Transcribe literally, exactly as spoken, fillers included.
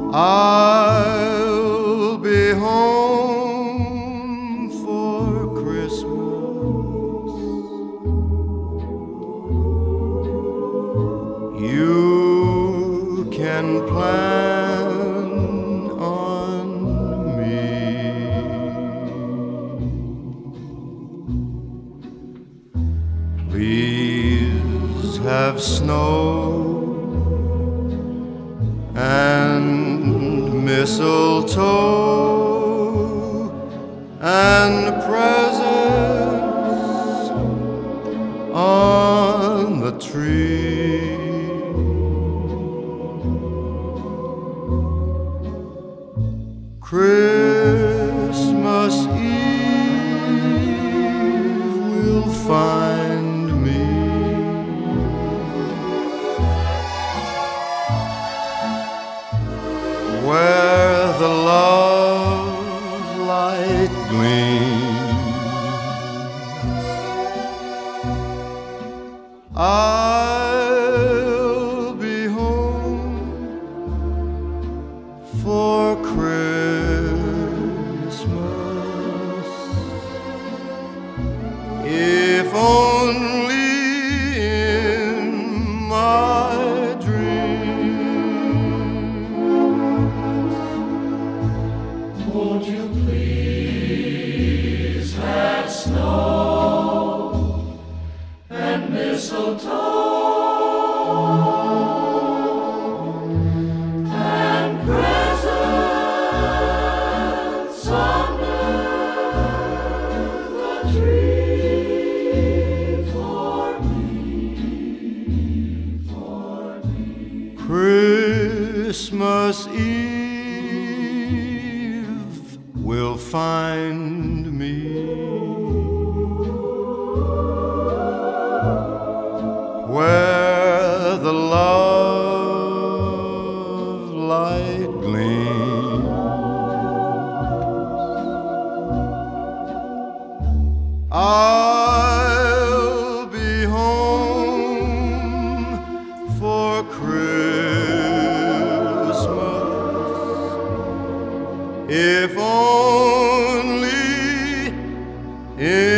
I'll be home for Christmas. You can plan on me. Please have snow and mistletoe and presents on the tree. Christmas Eve will find me where the love light gleams. I'll be home for Christmas, if only in my dreams. Won't you please have snow and mistletoe and presents under the tree for me, for me. Christmas Eve will find me where the love light gleams. I'll be home for Christmas, if only in